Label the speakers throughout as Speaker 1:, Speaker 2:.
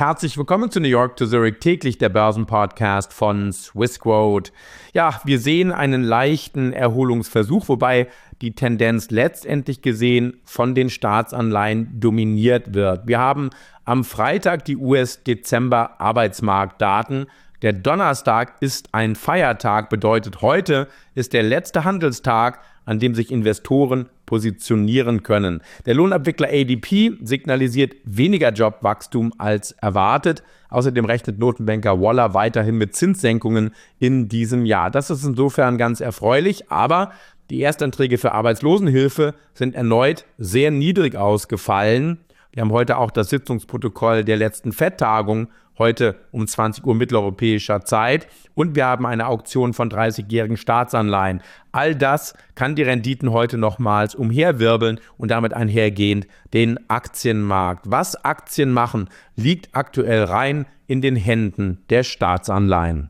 Speaker 1: Herzlich willkommen zu New York to Zurich, täglich der Börsenpodcast von Swissquote. Ja, wir sehen einen leichten Erholungsversuch, wobei die Tendenz letztendlich gesehen von den Staatsanleihen dominiert wird. Wir haben am Freitag die US-Dezember-Arbeitsmarktdaten. Der Donnerstag ist ein Feiertag, bedeutet heute ist der letzte Handelstag, an dem sich Investoren positionieren können. Der Lohnabwickler ADP signalisiert weniger Jobwachstum als erwartet. Außerdem rechnet Notenbanker Waller weiterhin mit Zinssenkungen in diesem Jahr. Das ist insofern ganz erfreulich, aber die Erstanträge für Arbeitslosenhilfe sind erneut sehr niedrig ausgefallen. Wir haben heute auch das Sitzungsprotokoll der letzten FED-Tagung, heute um 20 Uhr mitteleuropäischer Zeit. Und wir haben eine Auktion von 30-jährigen Staatsanleihen. All das kann die Renditen heute nochmals umherwirbeln und damit einhergehend den Aktienmarkt. Was Aktien machen, liegt aktuell rein in den Händen der Staatsanleihen.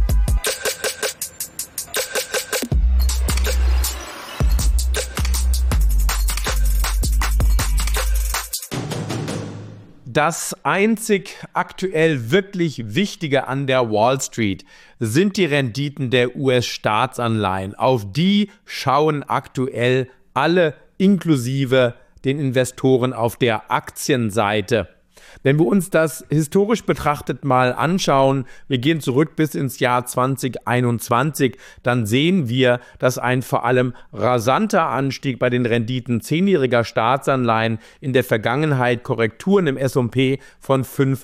Speaker 1: Das einzig aktuell wirklich Wichtige an der Wall Street sind die Renditen der US-Staatsanleihen. Auf die schauen aktuell alle, inklusive den Investoren auf der Aktienseite. Wenn wir uns das historisch betrachtet mal anschauen, wir gehen zurück bis ins Jahr 2021, dann sehen wir, dass ein vor allem rasanter Anstieg bei den Renditen 10-jähriger Staatsanleihen in der Vergangenheit Korrekturen im S&P von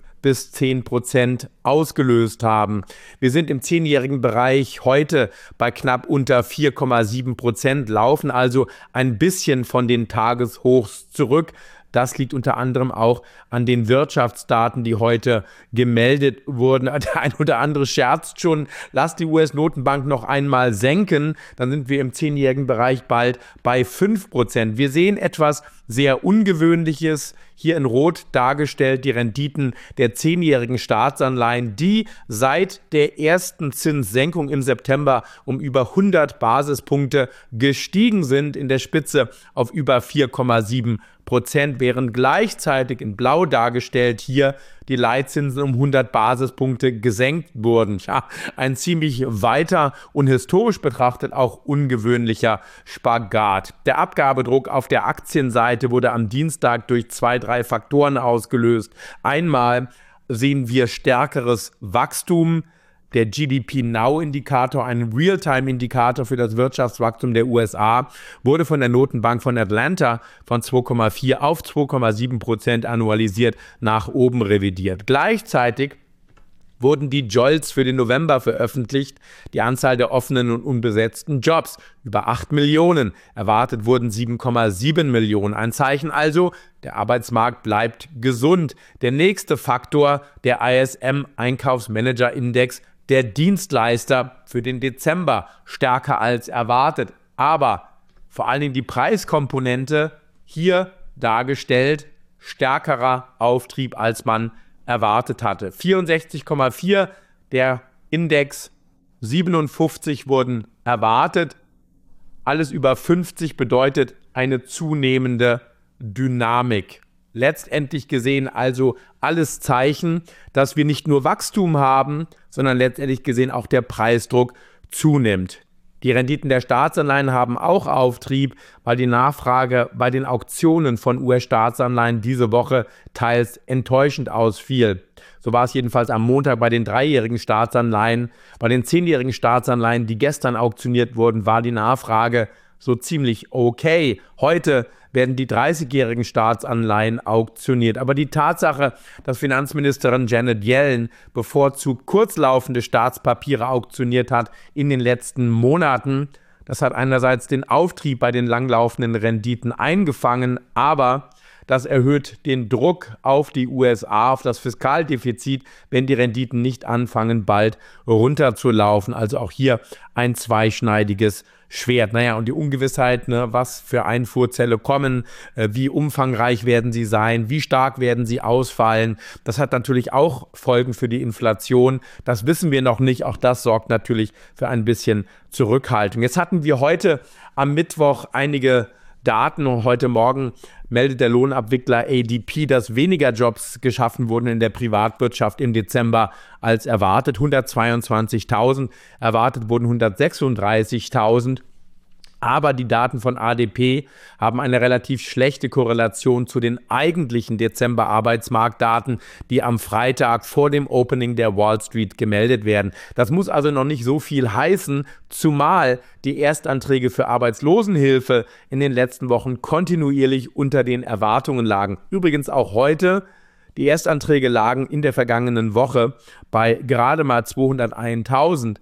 Speaker 1: 5-10% ausgelöst haben. Wir sind im 10-jährigen Bereich heute bei knapp unter 4,7%, laufen also ein bisschen von den Tageshochs zurück. Das liegt unter anderem auch an den Wirtschaftsdaten, die heute gemeldet wurden. Der ein oder andere scherzt schon, lass die US-Notenbank noch einmal senken, dann sind wir im 10-jährigen Bereich bald bei 5%. Wir sehen etwas sehr Ungewöhnliches, hier in Rot dargestellt, die Renditen der 10-jährigen Staatsanleihen, die seit der ersten Zinssenkung im September um über 100 Basispunkte gestiegen sind, in der Spitze auf über 4,7%, während gleichzeitig in Blau dargestellt hier die Leitzinsen um 100 Basispunkte gesenkt wurden. Ja, ein ziemlich weiter und historisch betrachtet auch ungewöhnlicher Spagat. Der Abgabedruck auf der Aktienseite wurde am Dienstag durch 2-3 Faktoren ausgelöst. Einmal sehen wir stärkeres Wachstum. Der GDP-Now-Indikator, ein Realtime-Indikator für das Wirtschaftswachstum der USA, wurde von der Notenbank von Atlanta von 2,4 auf 2,7% annualisiert nach oben revidiert. Gleichzeitig wurden die JOLTS für den November veröffentlicht, die Anzahl der offenen und unbesetzten Jobs über 8 Millionen, erwartet wurden 7,7 Millionen. Ein Zeichen also, der Arbeitsmarkt bleibt gesund. Der nächste Faktor, der ISM-Einkaufsmanager-Index, der Dienstleister für den Dezember, stärker als erwartet. Aber vor allen Dingen die Preiskomponente hier dargestellt, stärkerer Auftrieb, als man erwartet hatte. 64,4 der Index, 57 wurden erwartet. Alles über 50 bedeutet eine zunehmende Dynamik. Letztendlich gesehen also alles Zeichen, dass wir nicht nur Wachstum haben, sondern letztendlich gesehen auch der Preisdruck zunimmt. Die Renditen der Staatsanleihen haben auch Auftrieb, weil die Nachfrage bei den Auktionen von US-Staatsanleihen diese Woche teils enttäuschend ausfiel. So war es jedenfalls am Montag bei den 3-jährigen Staatsanleihen. Bei den 10-jährigen Staatsanleihen, die gestern auktioniert wurden, war die Nachfrage so ziemlich okay. Heute werden die 30-jährigen Staatsanleihen auktioniert. Aber die Tatsache, dass Finanzministerin Janet Yellen bevorzugt kurzlaufende Staatspapiere auktioniert hat in den letzten Monaten, das hat einerseits den Auftrieb bei den langlaufenden Renditen eingefangen, aber das erhöht den Druck auf die USA, auf das Fiskaldefizit, wenn die Renditen nicht anfangen, bald runterzulaufen. Also auch hier ein zweischneidiges Schwert. Naja, und die Ungewissheit, was für Einfuhrzölle kommen, wie umfangreich werden sie sein, wie stark werden sie ausfallen, das hat natürlich auch Folgen für die Inflation. Das wissen wir noch nicht. Auch das sorgt natürlich für ein bisschen Zurückhaltung. Jetzt hatten wir heute am Mittwoch einige Daten. Und heute Morgen meldet der Lohnabwickler ADP, dass weniger Jobs geschaffen wurden in der Privatwirtschaft im Dezember als erwartet. 122.000, erwartet wurden 136.000. Aber die Daten von ADP haben eine relativ schlechte Korrelation zu den eigentlichen Dezember-Arbeitsmarktdaten, die am Freitag vor dem Opening der Wall Street gemeldet werden. Das muss also noch nicht so viel heißen, zumal die Erstanträge für Arbeitslosenhilfe in den letzten Wochen kontinuierlich unter den Erwartungen lagen. Übrigens auch heute. Die Erstanträge lagen in der vergangenen Woche bei gerade mal 201.000,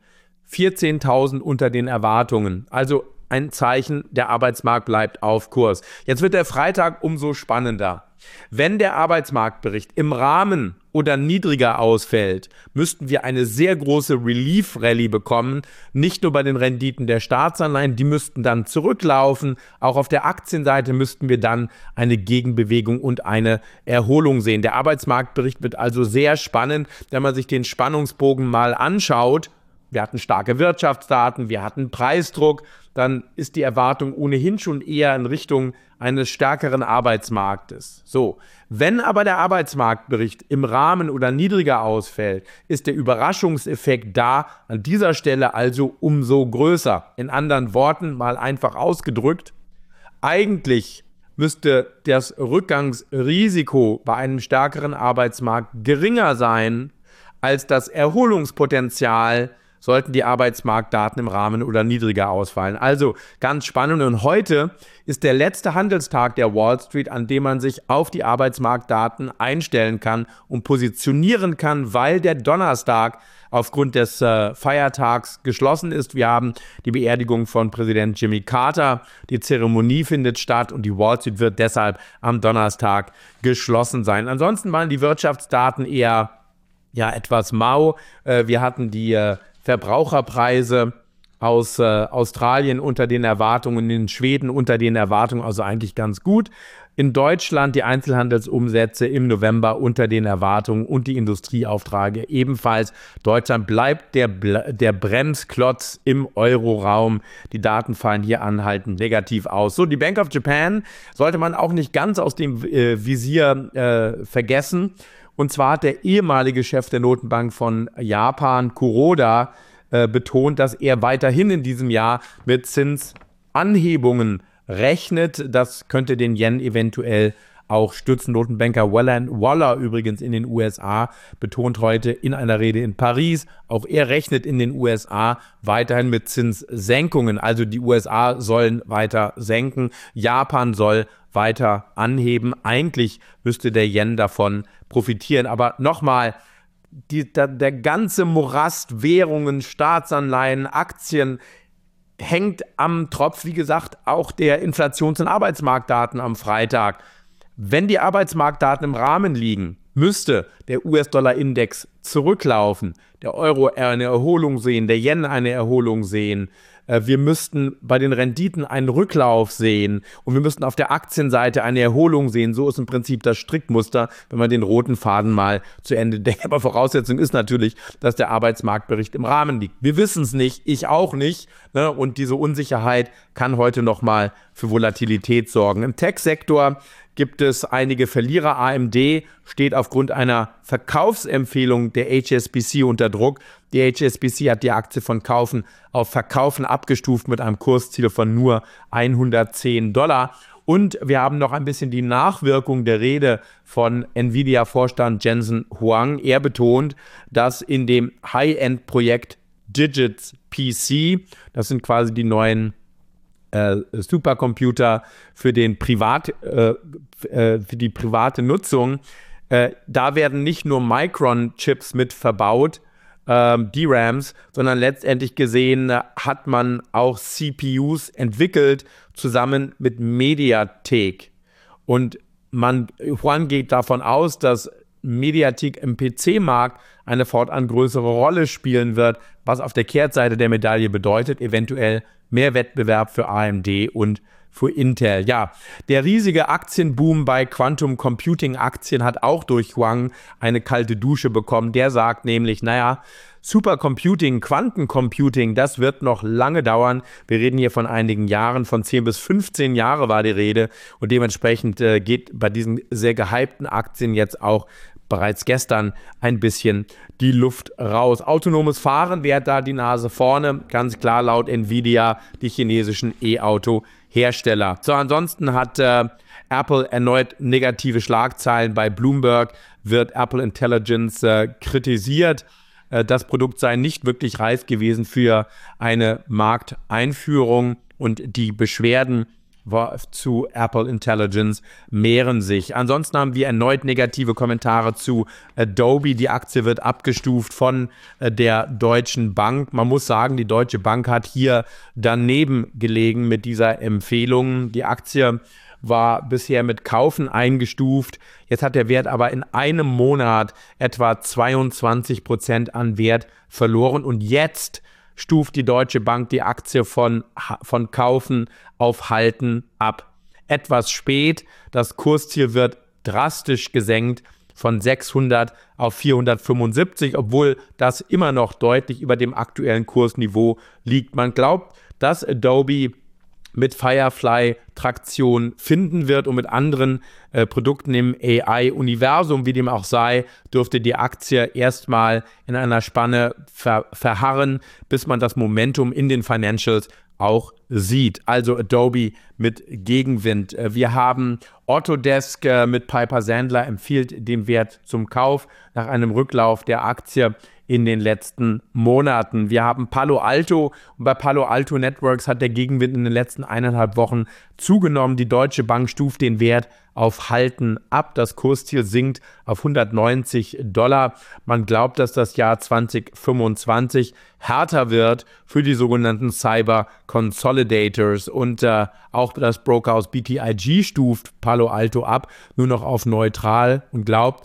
Speaker 1: 14.000 unter den Erwartungen. Also ein Zeichen, der Arbeitsmarkt bleibt auf Kurs. Jetzt wird der Freitag umso spannender. Wenn der Arbeitsmarktbericht im Rahmen oder niedriger ausfällt, müssten wir eine sehr große Relief-Rallye bekommen. Nicht nur bei den Renditen der Staatsanleihen, die müssten dann zurücklaufen. Auch auf der Aktienseite müssten wir dann eine Gegenbewegung und eine Erholung sehen. Der Arbeitsmarktbericht wird also sehr spannend, wenn man sich den Spannungsbogen mal anschaut. Wir hatten starke Wirtschaftsdaten, wir hatten Preisdruck, dann ist die Erwartung ohnehin schon eher in Richtung eines stärkeren Arbeitsmarktes. So, wenn aber der Arbeitsmarktbericht im Rahmen oder niedriger ausfällt, ist der Überraschungseffekt da, an dieser Stelle also umso größer. In anderen Worten, mal einfach ausgedrückt, eigentlich müsste das Rückgangsrisiko bei einem stärkeren Arbeitsmarkt geringer sein als das Erholungspotenzial, sollten die Arbeitsmarktdaten im Rahmen oder niedriger ausfallen. Also ganz spannend. Und heute ist der letzte Handelstag der Wall Street, an dem man sich auf die Arbeitsmarktdaten einstellen kann und positionieren kann, weil der Donnerstag aufgrund des Feiertags geschlossen ist. Wir haben die Beerdigung von Präsident Jimmy Carter. Die Zeremonie findet statt und die Wall Street wird deshalb am Donnerstag geschlossen sein. Ansonsten waren die Wirtschaftsdaten eher etwas mau. Wir hatten die Verbraucherpreise aus Australien unter den Erwartungen, in Schweden unter den Erwartungen, also eigentlich ganz gut. In Deutschland die Einzelhandelsumsätze im November unter den Erwartungen und die Industrieaufträge ebenfalls. Deutschland bleibt der Bremsklotz im Euroraum. Die Daten fallen hier anhaltend negativ aus. So, die Bank of Japan sollte man auch nicht ganz aus dem Visier vergessen. Und zwar hat der ehemalige Chef der Notenbank von Japan, Kuroda, betont, dass er weiterhin in diesem Jahr mit Zinsanhebungen rechnet. Das könnte den Yen eventuell auch stützen. Notenbanker Waller übrigens in den USA betont heute in einer Rede in Paris, auch er rechnet in den USA weiterhin mit Zinssenkungen. Also die USA sollen weiter senken, Japan soll weiter anheben. Eigentlich müsste der Yen davon profitieren. Aber nochmal, der ganze Morast, Währungen, Staatsanleihen, Aktien hängt am Tropf, wie gesagt, auch der Inflations- und Arbeitsmarktdaten am Freitag. Wenn die Arbeitsmarktdaten im Rahmen liegen, müsste der US-Dollar-Index zurücklaufen, der Euro eine Erholung sehen, der Yen eine Erholung sehen. Wir müssten bei den Renditen einen Rücklauf sehen und wir müssten auf der Aktienseite eine Erholung sehen. So ist im Prinzip das Strickmuster, wenn man den roten Faden mal zu Ende denkt. Aber Voraussetzung ist natürlich, dass der Arbeitsmarktbericht im Rahmen liegt. Wir wissen es nicht, ich auch nicht. Ne? Und diese Unsicherheit kann heute nochmal für Volatilität sorgen. Im Tech-Sektor gibt es einige Verlierer. AMD steht aufgrund einer Verkaufsempfehlung der HSBC unter Druck. Die HSBC hat die Aktie von Kaufen auf Verkaufen abgestuft mit einem Kursziel von nur $110. Und wir haben noch ein bisschen die Nachwirkung der Rede von Nvidia-Vorstand Jensen Huang. Er betont, dass in dem High-End-Projekt Digits PC, das sind quasi die neuen Supercomputer für die private Nutzung, da werden nicht nur Micron-Chips mit verbaut, DRAMs, sondern letztendlich gesehen hat man auch CPUs entwickelt, zusammen mit Mediatek. Und Juan geht davon aus, dass Mediatek im PC-Markt eine fortan größere Rolle spielen wird, was auf der Kehrtseite der Medaille bedeutet, eventuell mehr Wettbewerb für AMD und für Intel. Ja, der riesige Aktienboom bei Quantum Computing Aktien hat auch durch Huang eine kalte Dusche bekommen. Der sagt nämlich, naja, Supercomputing, Quantencomputing, das wird noch lange dauern. Wir reden hier von einigen Jahren, von 10 bis 15 Jahre war die Rede. Und dementsprechend geht bei diesen sehr gehypten Aktien jetzt auch bereits gestern ein bisschen die Luft raus. Autonomes Fahren, wer hat da die Nase vorne? Ganz klar laut Nvidia, die chinesischen E-Auto-Hersteller. So, ansonsten hat Apple erneut negative Schlagzeilen. Bei Bloomberg wird Apple Intelligence kritisiert. Das Produkt sei nicht wirklich reif gewesen für eine Markteinführung und die Beschwerden zu Apple Intelligence mehren sich. Ansonsten haben wir erneut negative Kommentare zu Adobe. Die Aktie wird abgestuft von der Deutschen Bank. Man muss sagen, die Deutsche Bank hat hier daneben gelegen mit dieser Empfehlung. Die Aktie war bisher mit Kaufen eingestuft. Jetzt hat der Wert aber in einem Monat etwa 22% an Wert verloren. Und jetzt stuft die Deutsche Bank die Aktie von Kaufen auf Halten ab. Etwas spät, das Kursziel wird drastisch gesenkt von 600 auf 475, obwohl das immer noch deutlich über dem aktuellen Kursniveau liegt. Man glaubt, dass Adobe mit Firefly-Traktion finden wird und mit anderen Produkten im AI-Universum, wie dem auch sei, dürfte die Aktie erstmal in einer Spanne verharren, bis man das Momentum in den Financials auch sieht. Also Adobe mit Gegenwind. Wir haben Autodesk mit Piper Sandler empfiehlt den Wert zum Kauf nach einem Rücklauf der Aktie in den letzten Monaten. Wir haben Palo Alto und bei Palo Alto Networks hat der Gegenwind in den letzten 1,5 Wochen zugenommen. Die Deutsche Bank stuft den Wert auf Halten ab. Das Kursziel sinkt auf $190. Man glaubt, dass das Jahr 2025 härter wird für die sogenannten Cyber Consolidators und auch das Brokerhaus BTIG stuft Palo Alto ab, nur noch auf neutral und glaubt,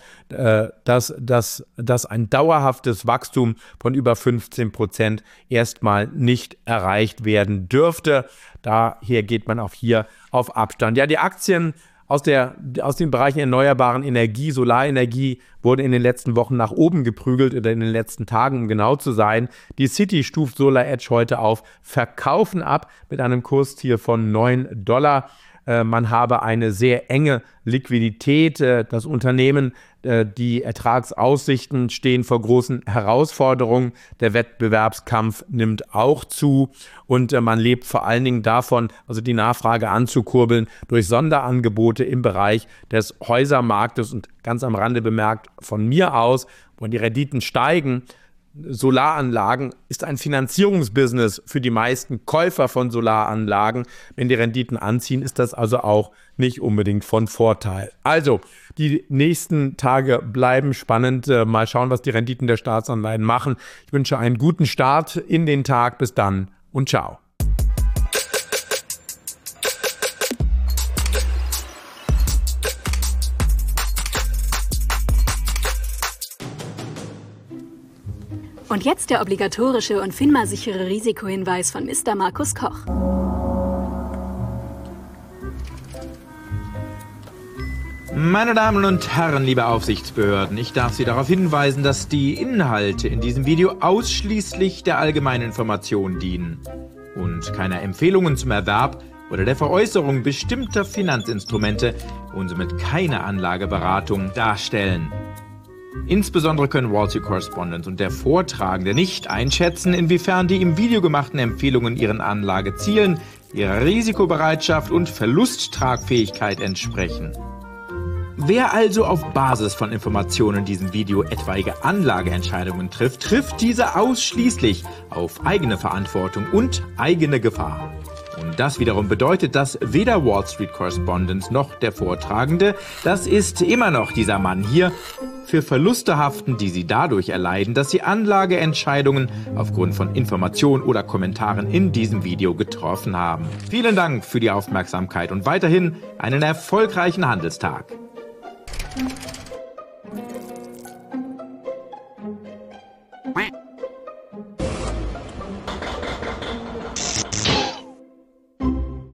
Speaker 1: dass ein dauerhaftes Wachstum von über 15% erstmal nicht erreicht werden dürfte. Daher geht man auch hier auf Abstand. Ja, die Aktien aus den Bereichen erneuerbaren Energie, Solarenergie wurden in den letzten Wochen nach oben geprügelt oder in den letzten Tagen, um genau zu sein. Die Citi stuft SolarEdge heute auf Verkaufen ab mit einem Kursziel von $9. Man habe eine sehr enge Liquidität. Das Unternehmen, die Ertragsaussichten stehen vor großen Herausforderungen. Der Wettbewerbskampf nimmt auch zu und man lebt vor allen Dingen davon, also die Nachfrage anzukurbeln durch Sonderangebote im Bereich des Häusermarktes. Und ganz am Rande bemerkt von mir aus, wenn die Renditen steigen, Solaranlagen ist ein Finanzierungsbusiness für die meisten Käufer von Solaranlagen. Wenn die Renditen anziehen, ist das also auch nicht unbedingt von Vorteil. Also, die nächsten Tage bleiben spannend. Mal schauen, was die Renditen der Staatsanleihen machen. Ich wünsche einen guten Start in den Tag. Bis dann und ciao.
Speaker 2: Und jetzt der obligatorische und FINMA-sichere Risikohinweis von Mr. Markus Koch.
Speaker 3: Meine Damen und Herren, liebe Aufsichtsbehörden, ich darf Sie darauf hinweisen, dass die Inhalte in diesem Video ausschließlich der allgemeinen Information dienen und keine Empfehlungen zum Erwerb oder der Veräußerung bestimmter Finanzinstrumente und somit keine Anlageberatung darstellen. Insbesondere können Wall Street Correspondent und der Vortragende nicht einschätzen, inwiefern die im Video gemachten Empfehlungen ihren Anlagezielen, ihrer Risikobereitschaft und Verlusttragfähigkeit entsprechen. Wer also auf Basis von Informationen in diesem Video etwaige Anlageentscheidungen trifft, trifft diese ausschließlich auf eigene Verantwortung und eigene Gefahr. Und das wiederum bedeutet, dass weder Wall Street Correspondent noch der Vortragende, das ist immer noch dieser Mann hier, für Verluste haften, die sie dadurch erleiden, dass sie Anlageentscheidungen aufgrund von Informationen oder Kommentaren in diesem Video getroffen haben. Vielen Dank für die Aufmerksamkeit und weiterhin einen erfolgreichen Handelstag.